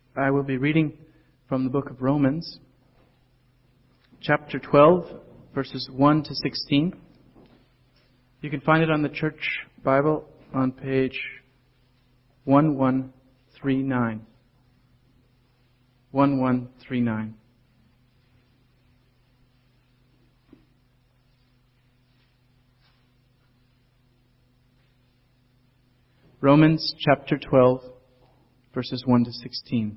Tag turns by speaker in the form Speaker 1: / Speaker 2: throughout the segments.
Speaker 1: I will be reading from the book of Romans, chapter 12, verses 1 to 16. You can find it on the Church Bible on page 1139. 1139. Romans chapter 12, verses 1 to 16.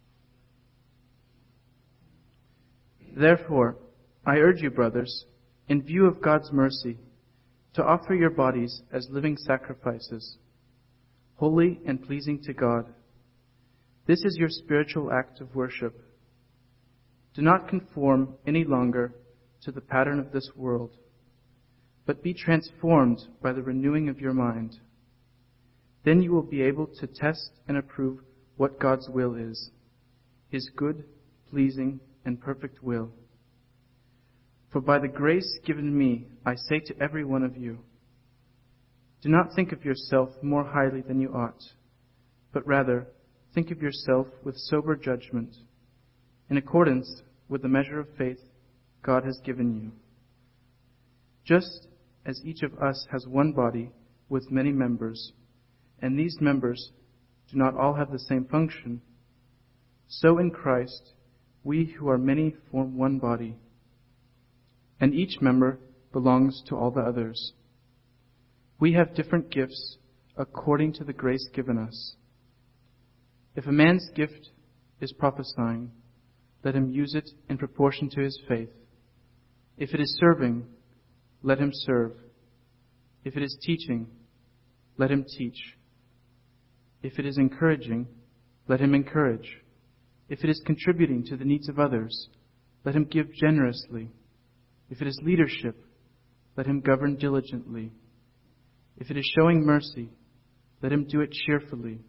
Speaker 1: Therefore, I urge you, brothers, in view of God's mercy, to offer your bodies as living sacrifices, holy and pleasing to God. This is your spiritual act of worship. Do not conform any longer to the pattern of this world, but be transformed by the renewing of your mind. Then you will be able to test and approve what God's will is, His good, pleasing, and perfect will. For by the grace given me, I say to every one of you, do not think of yourself more highly than you ought, but rather think of yourself with sober judgment, in accordance with the measure of faith God has given you. Just as each of us has one body with many members, and these members do not all have the same function, so in Christ we who are many form one body, and each member belongs to all the others. We have different gifts according to the grace given us. If a man's gift is prophesying, let him use it in proportion to his faith. If it is serving, let him serve. If it is teaching, let him teach. If it is encouraging, let him encourage. If it is contributing to the needs of others, let him give generously. If it is leadership, let him govern diligently. If it is showing mercy, let him do it cheerfully.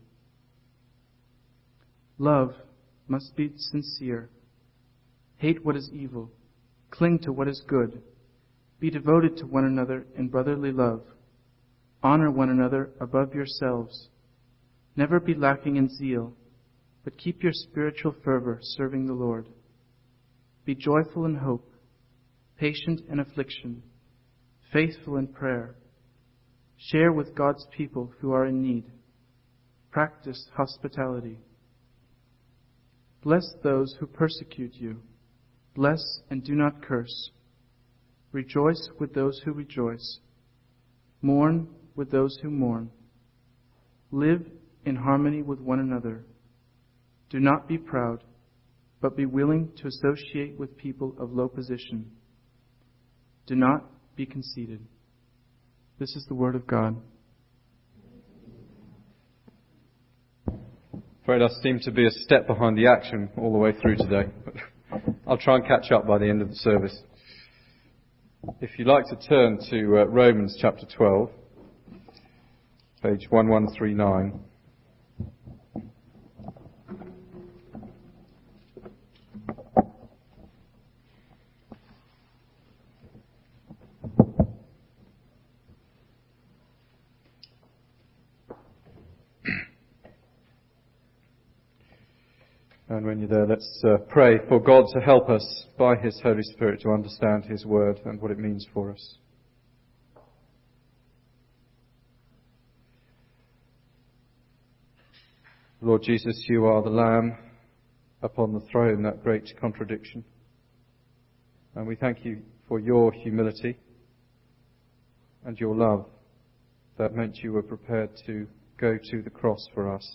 Speaker 1: Love must be sincere. Hate what is evil. Cling to what is good. Be devoted to one another in brotherly love. Honor one another above yourselves. Never be lacking in zeal, but keep your spiritual fervor serving the Lord. Be joyful in hope, patient in affliction, faithful in prayer. Share with God's people who are in need. Practice hospitality. Bless those who persecute you. Bless and do not curse. Rejoice with those who rejoice. Mourn with those who mourn. Live in harmony with one another. Do not be proud, but be willing to associate with people of low position. Do not be conceited. This is the word of God.
Speaker 2: Afraid I seem to be a step behind the action all the way through today. But I'll try and catch up by the end of the service. If you'd like to turn to Romans chapter 12, page 1139. And when you're there, let's pray for God to help us by His Holy Spirit to understand His Word and what it means for us. Lord Jesus, you are the Lamb upon the throne, that great contradiction. And we thank you for your humility and your love that meant you were prepared to go to the cross for us.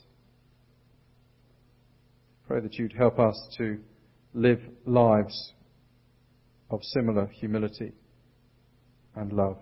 Speaker 2: Pray that you'd help us to live lives of similar humility and love.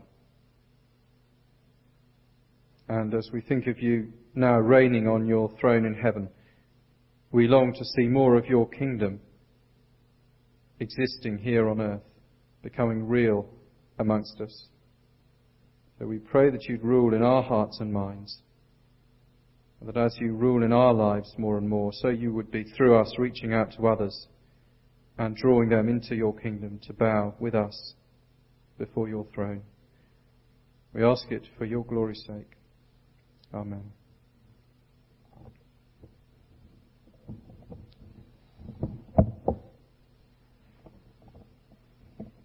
Speaker 2: And as we think of you now reigning on your throne in heaven, we long to see more of your kingdom existing here on earth, becoming real amongst us. So we pray that you'd rule in our hearts and minds, and that as you rule in our lives more and more, so you would be through us reaching out to others and drawing them into your kingdom to bow with us before your throne. We ask it for your glory's sake. Amen.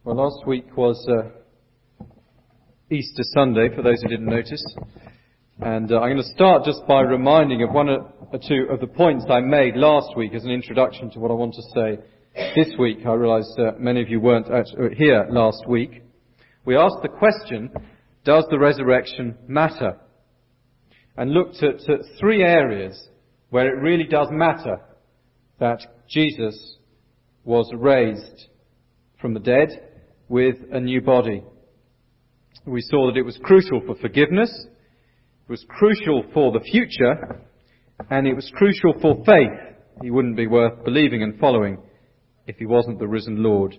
Speaker 2: Well, last week was Easter Sunday, for those who didn't notice. And I'm going to start just by reminding of one or two of the points I made last week as an introduction to what I want to say this week. I realise many of you weren't here last week. We asked the question, does the resurrection matter? And looked at three areas where it really does matter that Jesus was raised from the dead with a new body. We saw that it was crucial for forgiveness, it was crucial for the future, and it was crucial for faith. He wouldn't be worth believing and following if he wasn't the risen Lord.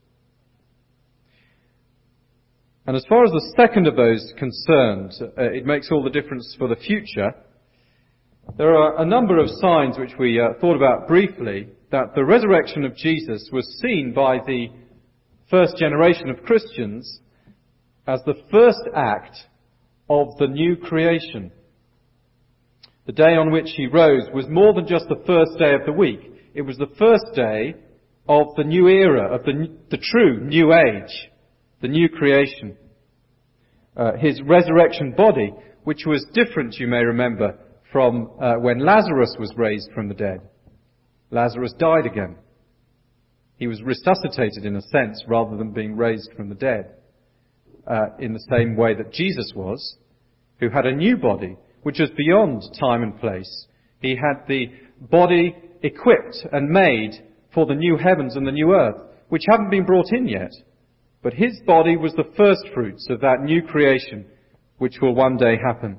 Speaker 2: And as far as the second of those concerned, it makes all the difference for the future. There are a number of signs which we thought about briefly that the resurrection of Jesus was seen by the first generation of Christians as the first act of the new creation. The day on which he rose was more than just the first day of the week. It was the first day of the new era, of the true new age, the new creation. His resurrection body, which was different, you may remember, from when Lazarus was raised from the dead. Lazarus died again. He was resuscitated in a sense rather than being raised from the dead. In the same way that Jesus was, who had a new body, which was beyond time and place. He had the body equipped and made for the new heavens and the new earth, which haven't been brought in yet. But his body was the first fruits of that new creation, which will one day happen.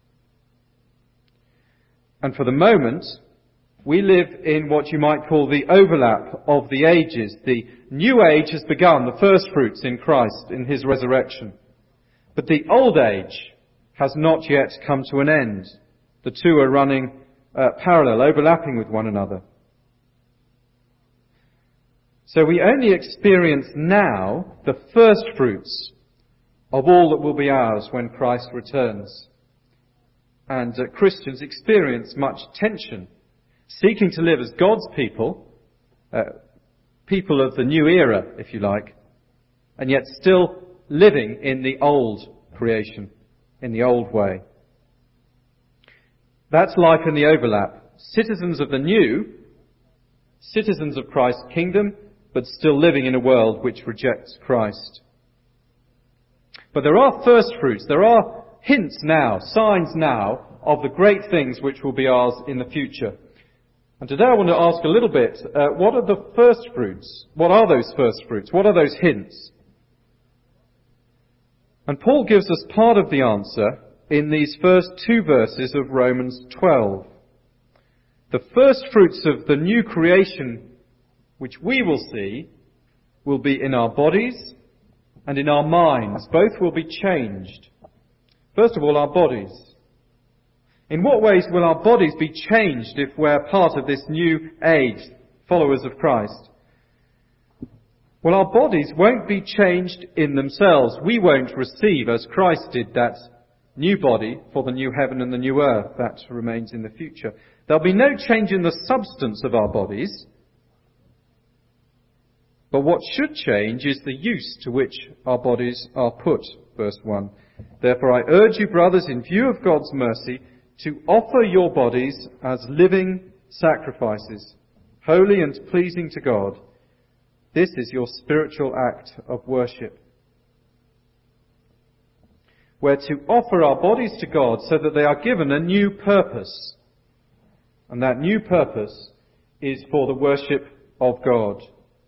Speaker 2: And for the moment, we live in what you might call the overlap of the ages. The new age has begun, the first fruits in Christ, in his resurrection. But the old age has not yet come to an end. The two are running parallel, overlapping with one another. So we only experience now the first fruits of all that will be ours when Christ returns. And Christians experience much tension, seeking to live as God's people, people of the new era, if you like, and yet still living in the old creation, in the old way. That's life in the overlap. Citizens of the new, citizens of Christ's kingdom, but still living in a world which rejects Christ. But there are first fruits, there are hints now, signs now, of the great things which will be ours in the future. And today I want to ask a little bit, what are the first fruits? What are those first fruits? What are those hints? And Paul gives us part of the answer in these first two verses of Romans 12. The first fruits of the new creation which we will see will be in our bodies and in our minds. Both will be changed. First of all, our bodies. In what ways will our bodies be changed if we're part of this new age, followers of Christ? Well, our bodies won't be changed in themselves. We won't receive, as Christ did, that new body for the new heaven and the new earth. That remains in the future. There'll be no change in the substance of our bodies. But what should change is the use to which our bodies are put. Verse 1. Therefore I urge you, brothers, in view of God's mercy, to offer your bodies as living sacrifices, holy and pleasing to God. This is your spiritual act of worship. We're to offer our bodies to God so that they are given a new purpose. And that new purpose is for the worship of God.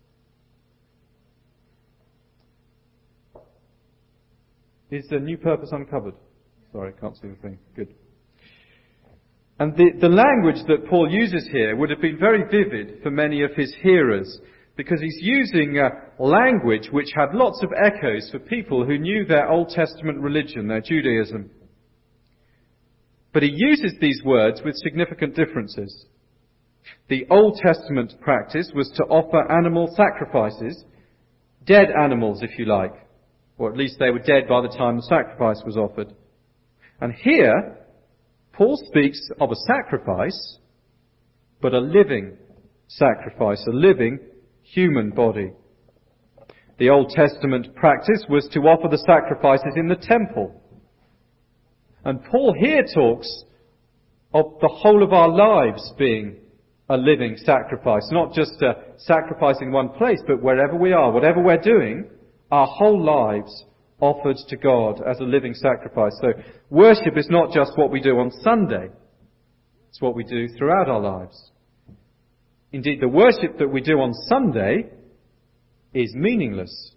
Speaker 2: Is the new purpose uncovered? Sorry, I can't see the thing. Good. And the language that Paul uses here would have been very vivid for many of his hearers, because he's using language which had lots of echoes for people who knew their Old Testament religion, their Judaism. But he uses these words with significant differences. The Old Testament practice was to offer animal sacrifices, dead animals if you like, or at least they were dead by the time the sacrifice was offered. And here, Paul speaks of a sacrifice, but a living sacrifice, a living human body. The Old Testament practice was to offer the sacrifices in the temple. And Paul here talks of the whole of our lives being a living sacrifice, not just a sacrifice in one place, but wherever we are, whatever we're doing, our whole lives offered to God as a living sacrifice. So worship is not just what we do on Sunday, it's what we do throughout our lives. Indeed, the worship that we do on Sunday is meaningless.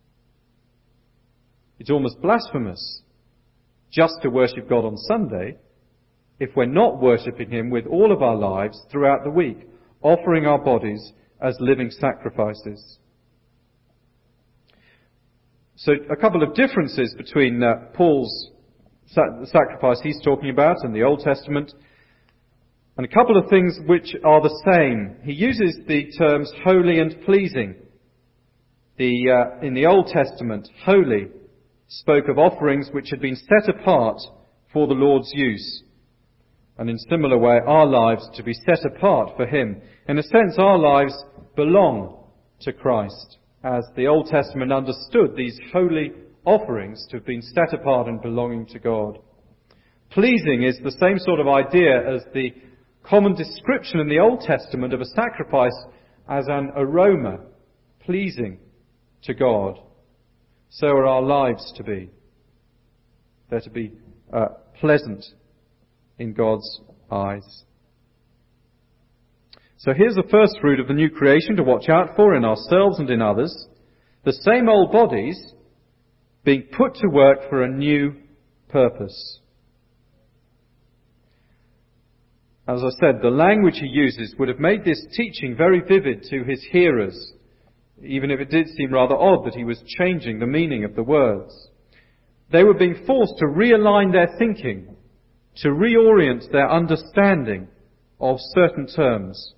Speaker 2: It's almost blasphemous just to worship God on Sunday if we're not worshipping Him with all of our lives throughout the week, offering our bodies as living sacrifices. So a couple of differences between Paul's sacrifice he's talking about and the Old Testament, and a couple of things which are the same. He uses the terms holy and pleasing. In the Old Testament, holy spoke of offerings which had been set apart for the Lord's use. And in similar way, our lives to be set apart for Him. In a sense, our lives belong to Christ, as the Old Testament understood these holy offerings to have been set apart and belonging to God. Pleasing is the same sort of idea as the common description in the Old Testament of a sacrifice as an aroma, pleasing to God. So are our lives to be. They're to be pleasant in God's eyes. So here's the first fruit of the new creation to watch out for in ourselves and in others. The same old bodies being put to work for a new purpose. As I said, the language he uses would have made this teaching very vivid to his hearers, even if it did seem rather odd that he was changing the meaning of the words. They were being forced to realign their thinking, to reorient their understanding of certain terms.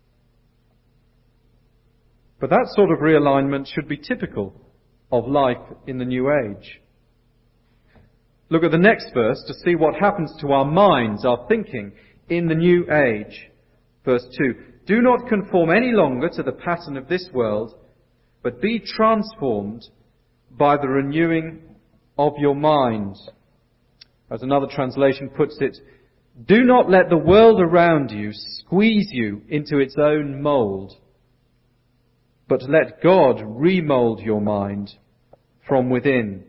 Speaker 2: But that sort of realignment should be typical of life in the new age. Look at the next verse to see what happens to our minds, our thinking, in the new age. Verse 2, do not conform any longer to the pattern of this world, but be transformed by the renewing of your mind. As another translation puts it, do not let the world around you squeeze you into its own mould, but let God remould your mind from within.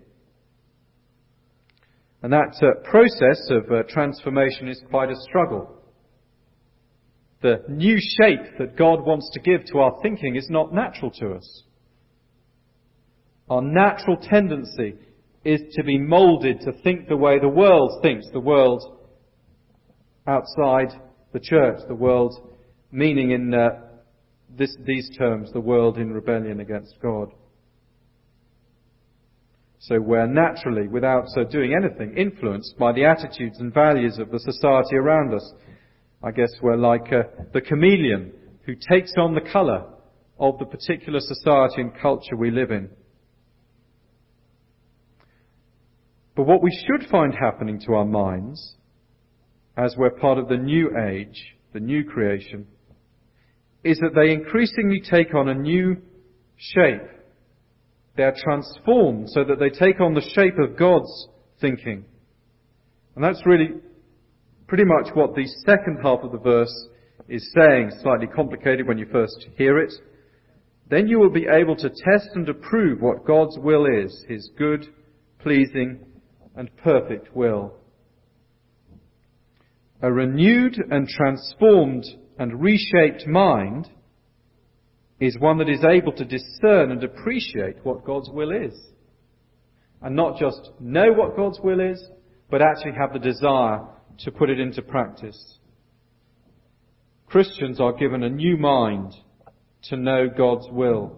Speaker 2: And that process of transformation is quite a struggle. The new shape that God wants to give to our thinking is not natural to us. Our natural tendency is to be moulded to think the way the world thinks, the world outside the church, the world meaning in these terms, the world in rebellion against God. So we're naturally, without doing anything, influenced by the attitudes and values of the society around us. I guess we're like the chameleon who takes on the colour of the particular society and culture we live in. But what we should find happening to our minds, as we're part of the new age, the new creation, is that they increasingly take on a new shape. They are transformed so that they take on the shape of God's thinking. And that's really pretty much what the second half of the verse is saying, slightly complicated when you first hear it. Then you will be able to test and approve what God's will is, His good, pleasing, and perfect will. A renewed and transformed and reshaped mind is one that is able to discern and appreciate what God's will is. And not just know what God's will is, but actually have the desire to put it into practice. Christians are given a new mind to know God's will.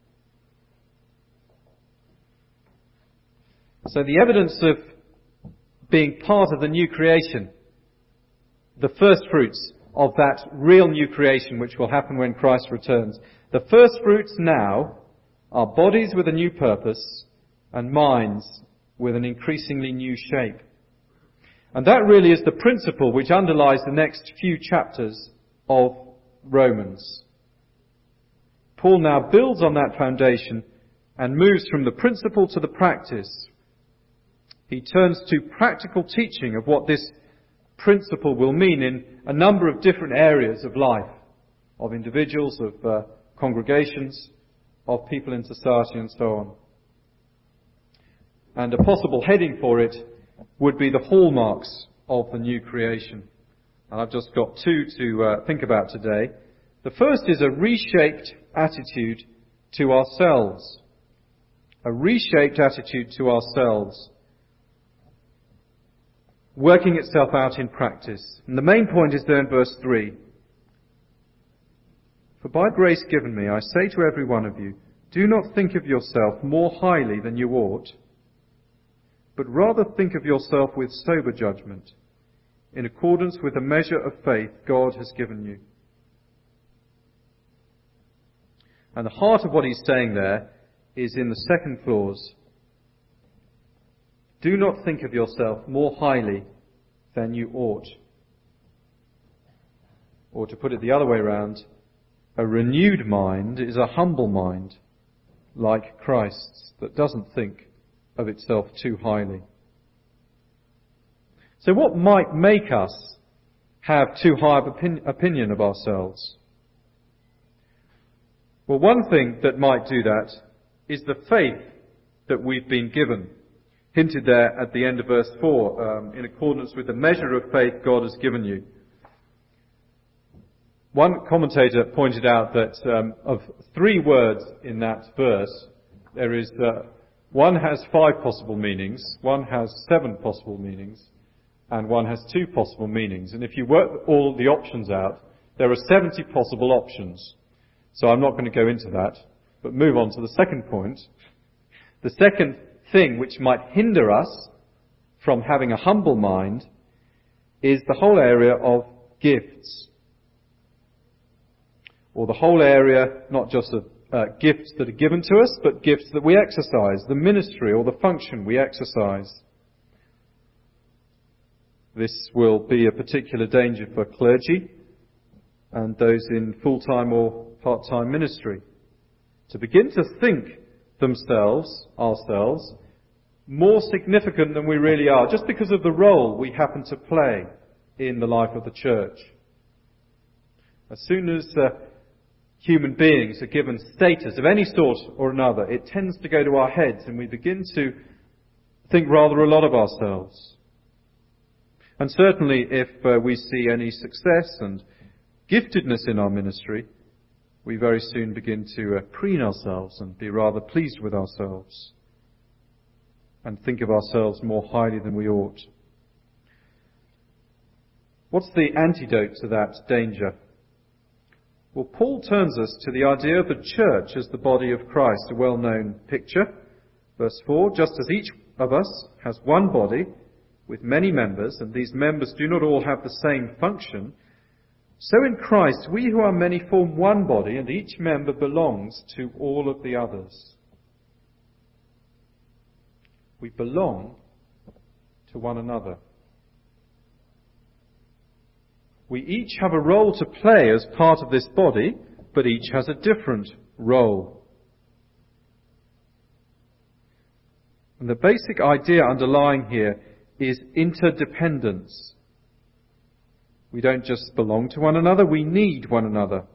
Speaker 2: So the evidence of being part of the new creation, the first fruits of that real new creation which will happen when Christ returns. The first fruits now are bodies with a new purpose and minds with an increasingly new shape. And that really is the principle which underlies the next few chapters of Romans. Paul now builds on that foundation and moves from the principle to the practice. He turns to practical teaching of what this principle will mean in a number of different areas of life, of individuals, of congregations, of people in society, and so on. And a possible heading for it would be the hallmarks of the new creation. And I've just got two to think about today. The first is a reshaped attitude to ourselves. A reshaped attitude to ourselves, working itself out in practice. And the main point is there in verse 3. For by grace given me, I say to every one of you, do not think of yourself more highly than you ought, but rather think of yourself with sober judgment, in accordance with the measure of faith God has given you. And the heart of what he's saying there is in the second clause. Do not think of yourself more highly than you ought. Or to put it the other way around, a renewed mind is a humble mind, like Christ's, that doesn't think of itself too highly. So what might make us have too high an opinion of ourselves? Well, one thing that might do that is the faith that we've been given. Hinted there at the end of verse 4, in accordance with the measure of faith God has given you. One commentator pointed out that of 3 words in that verse, there is one has 5 possible meanings, one has 7 possible meanings, and one has 2 possible meanings. And if you work all the options out, there are 70 possible options. So I'm not going to go into that, but move on to the second point. The second thing which might hinder us from having a humble mind is the whole area of gifts. Or the whole area, not just of gifts that are given to us, but gifts that we exercise, the ministry or the function we exercise. This will be a particular danger for clergy and those in full-time or part-time ministry, to begin to think ourselves, more significant than we really are, just because of the role we happen to play in the life of the church. As soon as human beings are given status of any sort or another, it tends to go to our heads and we begin to think rather a lot of ourselves. And certainly if we see any success and giftedness in our ministry, we very soon begin to preen ourselves and be rather pleased with ourselves and think of ourselves more highly than we ought. What's the antidote to that danger? Well, Paul turns us to the idea of the church as the body of Christ, a well-known picture. Verse 4, just as each of us has one body with many members, and these members do not all have the same function, so in Christ we who are many form one body, and each member belongs to all of the others. We belong to one another. We each have a role to play as part of this body, but each has a different role. And the basic idea underlying here is interdependence. We don't just belong to one another, we need one another.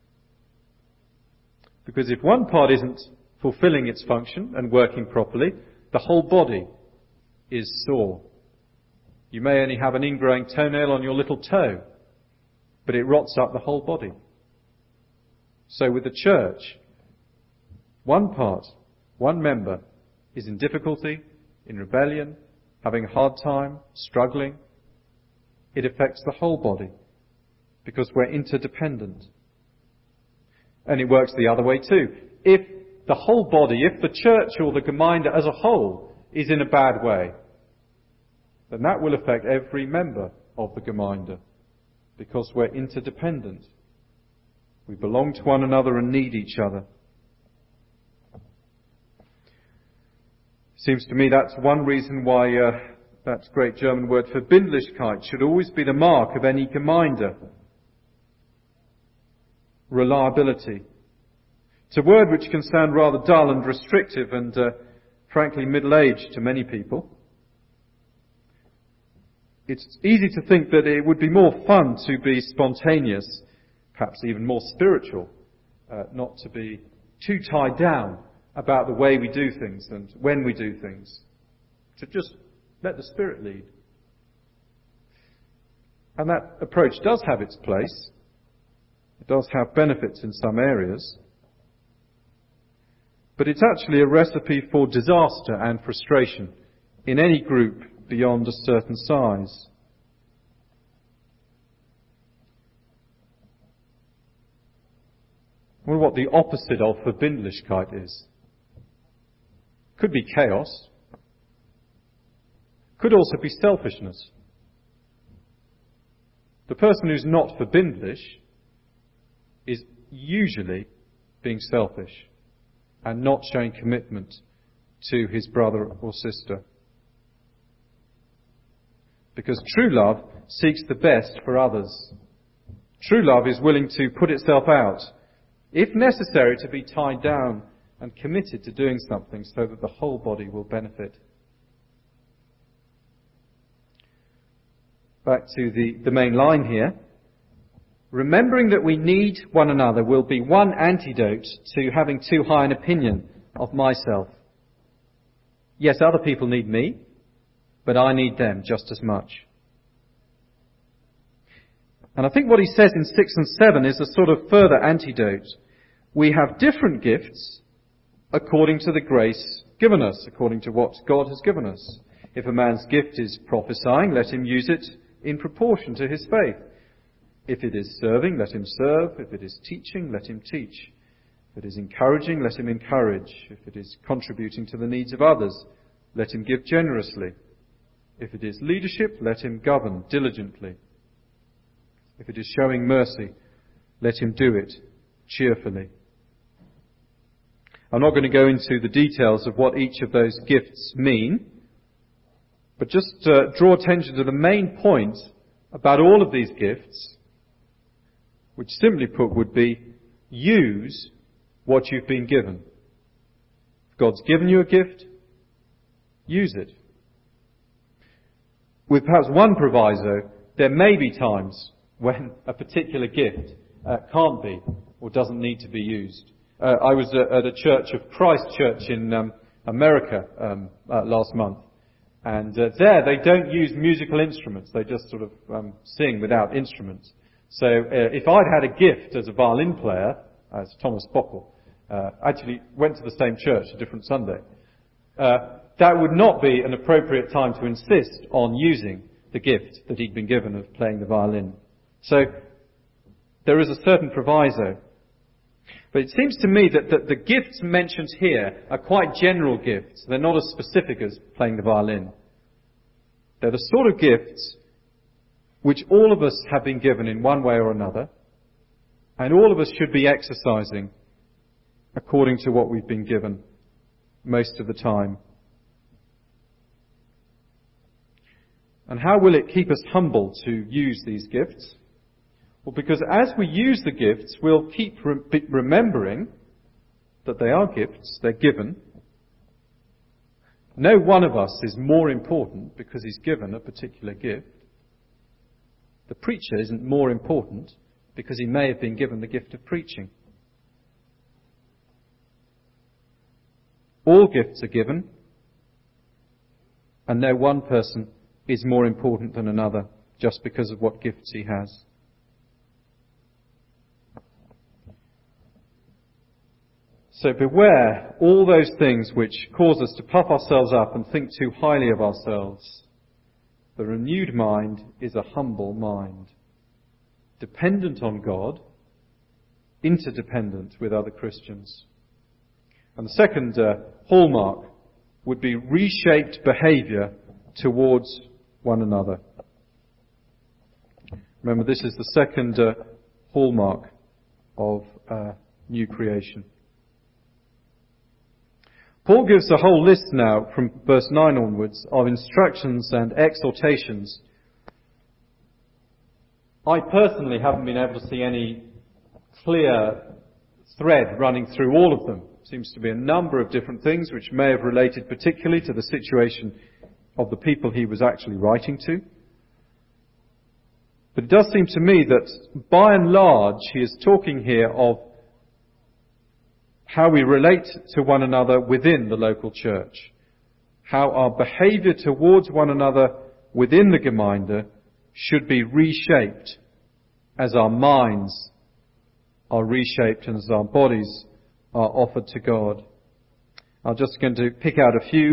Speaker 2: Because if one part isn't fulfilling its function and working properly, the whole body is sore. You may only have an ingrowing toenail on your little toe, but it rots up the whole body. So with the church, one part, one member is in difficulty, in rebellion, having a hard time, struggling. It affects the whole body because we're interdependent. And it works the other way too. If the whole body, if the church or the Gemeinde as a whole is in a bad way, then that will affect every member of the Gemeinde because we're interdependent. We belong to one another and need each other. Seems to me that's one reason why that great German word Verbindlichkeit should always be the mark of any Gemeinde. Reliability. It's a word which can sound rather dull and restrictive and, frankly, middle-aged to many people. It's easy to think that it would be more fun to be spontaneous, perhaps even more spiritual, not to be too tied down about the way we do things and when we do things, to just let the Spirit lead. And that approach does have its place. It does have benefits in some areas. But it's actually a recipe for disaster and frustration in any group beyond a certain size. I wonder what the opposite of Verbindlichkeit is. Could be chaos. Could also be selfishness. The person who's not verbindlich is usually being selfish and not showing commitment to his brother or sister. Because true love seeks the best for others. True love is willing to put itself out, if necessary, to be tied down and committed to doing something so that the whole body will benefit. Back to the main line here. Remembering that we need one another will be one antidote to having too high an opinion of myself. Yes, other people need me, but I need them just as much. And I think what he says in 6 and 7 is a sort of further antidote. We have different gifts according to the grace given us, according to what God has given us. If a man's gift is prophesying, let him use it in proportion to his faith. If it is serving, let him serve. If it is teaching, let him teach. If it is encouraging, let him encourage. If it is contributing to the needs of others, let him give generously. If it is leadership, let him govern diligently. If it is showing mercy, let him do it cheerfully. I'm not going to go into the details of what each of those gifts mean, but just draw attention to the main point about all of these gifts, which simply put would be, use what you've been given. If God's given you a gift, use it. With perhaps one proviso, there may be times when a particular gift can't be or doesn't need to be used. I was at a Church of Christ church in America last month, and there they don't use musical instruments. They just sort of sing without instruments. So if I'd had a gift as a violin player, as Thomas Bockel, actually went to the same church, a different Sunday, that would not be an appropriate time to insist on using the gift that he'd been given of playing the violin. So there is a certain proviso. But it seems to me that the gifts mentioned here are quite general gifts. They're not as specific as playing the violin. They're the sort of gifts which all of us have been given in one way or another, and all of us should be exercising according to what we've been given most of the time. And how will it keep us humble to use these gifts? Well, because as we use the gifts, we'll keep remembering that they are gifts, they're given. No one of us is more important because he's given a particular gift. The preacher isn't more important because he may have been given the gift of preaching. All gifts are given, and no one person is more important than another just because of what gifts he has. So beware all those things which cause us to puff ourselves up and think too highly of ourselves. The renewed mind is a humble mind, dependent on God, interdependent with other Christians. And the second hallmark would be reshaped behaviour towards one another. Remember, this is the second hallmark of new creation. Paul gives a whole list now from verse 9 onwards of instructions and exhortations. I personally haven't been able to see any clear thread running through all of them. Seems to be a number of different things which may have related particularly to the situation of the people he was actually writing to. But it does seem to me that by and large he is talking here of how we relate to one another within the local church. How our behaviour towards one another within the Gemeinde should be reshaped as our minds are reshaped and as our bodies are offered to God. I'm just going to pick out a few,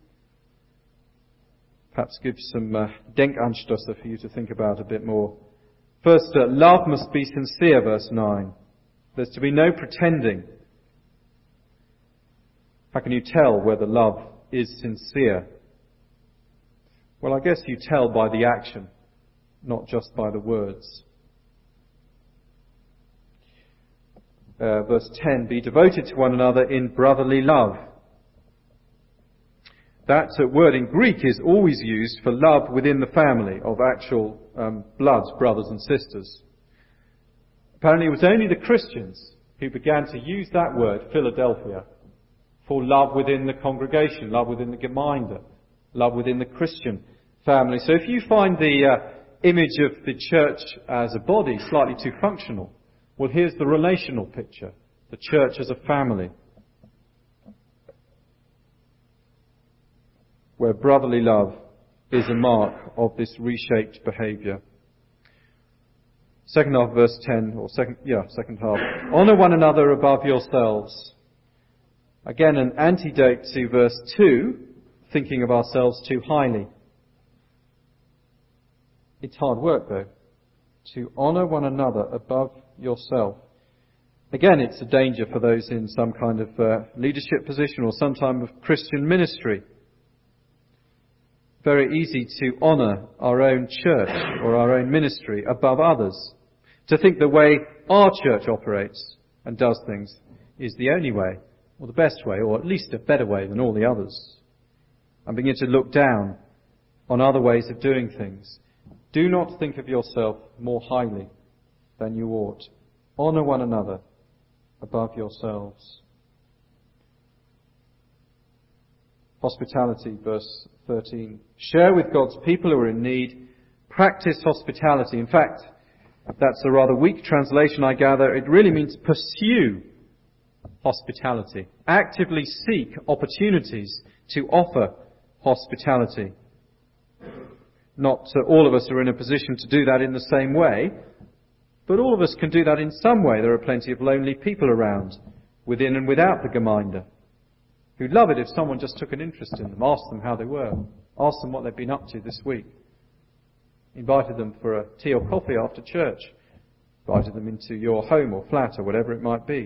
Speaker 2: perhaps give some Denkanstoße for you to think about a bit more. First, love must be sincere, verse 9. There's to be no pretending. How can you tell whether love is sincere? Well, I guess you tell by the action, not just by the words. Verse 10, be devoted to one another in brotherly love. That word in Greek is always used for love within the family of actual blood brothers and sisters. Apparently it was only the Christians who began to use that word, Philadelphia, for love within the congregation, love within the Gemeinde, love within the Christian family. So if you find the image of the church as a body slightly too functional, well, here's the relational picture. The church as a family, where brotherly love is a mark of this reshaped behaviour. Second half, verse 10, or second half. Honour one another above yourselves. Again, an antidote to verse 2, thinking of ourselves too highly. It's hard work, though, to honour one another above yourself. Again, it's a danger for those in some kind of leadership position or some type of Christian ministry. Very easy to honour our own church or our own ministry above others. To think the way our church operates and does things is the only way, or the best way, or at least a better way than all the others. And begin to look down on other ways of doing things. Do not think of yourself more highly than you ought. Honour one another above yourselves. Hospitality, verse 13. Share with God's people who are in need. Practice hospitality. In fact, that's a rather weak translation, I gather. It really means pursue hospitality. Actively seek opportunities to offer hospitality. Not all of us are in a position to do that in the same way, but all of us can do that in some way. There are plenty of lonely people around, within and without the Gemeinde, who'd love it if someone just took an interest in them, asked them how they were, asked them what they'd been up to this week, invited them for a tea or coffee after church, invited them into your home or flat or whatever it might be.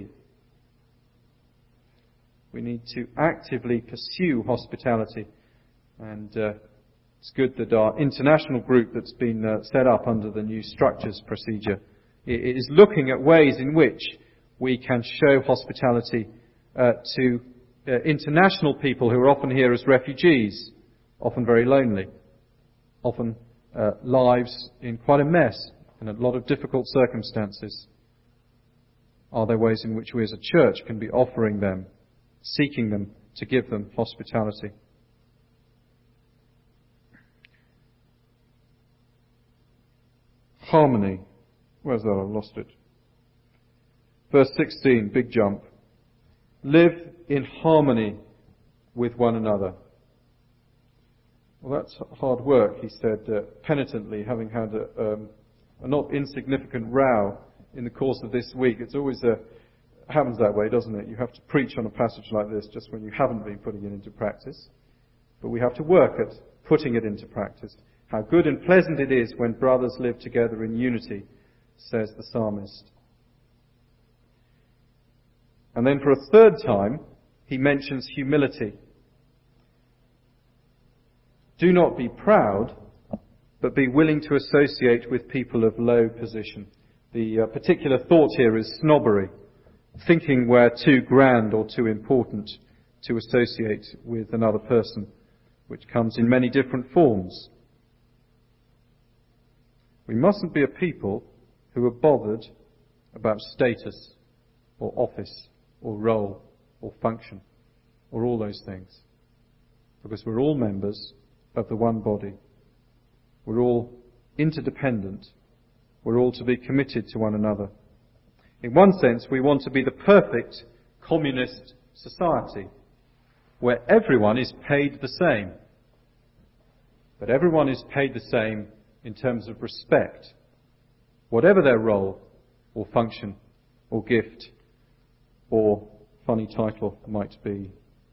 Speaker 2: We need to actively pursue hospitality, and it's good that our international group that's been set up under the new structures procedure is looking at ways in which we can show hospitality to international people who are often here as refugees, often very lonely, often lives in quite a mess, in a lot of difficult circumstances. Are there ways in which we as a church can be offering them, seeking them to give them hospitality? Harmony. Where's that? I've lost it. Verse 16, big jump. Live in harmony with one another. Well, that's hard work, he said penitently, having had a not insignificant row in the course of this week. It's always happens that way, doesn't it? You have to preach on a passage like this just when you haven't been putting it into practice. But we have to work at putting it into practice. How good and pleasant it is when brothers live together in unity, says the psalmist. And then for a third time, he mentions humility. Do not be proud, but be willing to associate with people of low position. The particular thought here is snobbery, thinking we're too grand or too important to associate with another person, which comes in many different forms. We mustn't be a people who are bothered about status. or office or role or function or all those things. Because we're all members of the one body. We're all interdependent. We're all to be committed to one another. In one sense, we want to be the perfect communist society where everyone is paid the same. But everyone is paid the same in terms of respect, whatever their role or function or gift or funny title might be.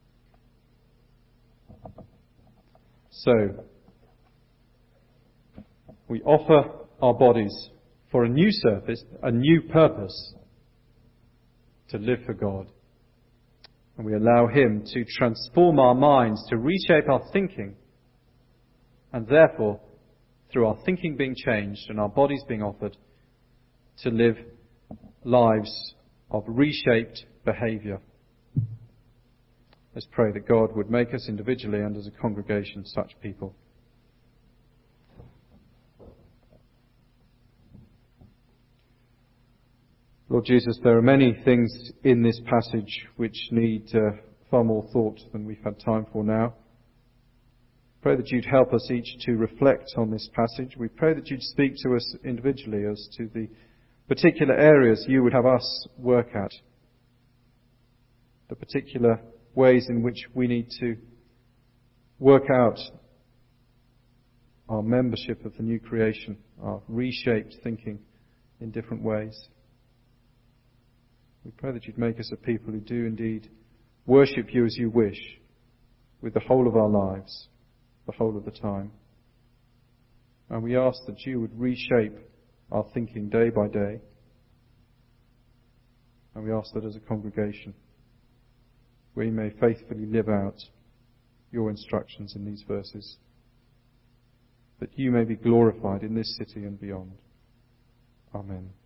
Speaker 2: So, we offer our bodies for a new service, a new purpose, to live for God. And we allow Him to transform our minds, to reshape our thinking, and therefore, through our thinking being changed and our bodies being offered, to live lives of reshaped behaviour. Let's pray that God would make us individually and as a congregation such people. Lord Jesus, there are many things in this passage which need far more thought than we've had time for now. Pray that you'd help us each to reflect on this passage. We pray that you'd speak to us individually as to the particular areas you would have us work at, the particular ways in which we need to work out our membership of the new creation, our reshaped thinking in different ways. We pray that you'd make us a people who do indeed worship you as you wish with the whole of our lives, the whole of the time. And we ask that you would reshape our thinking day by day. And we ask that as a congregation, we may faithfully live out your instructions in these verses, that you may be glorified in this city and beyond. Amen.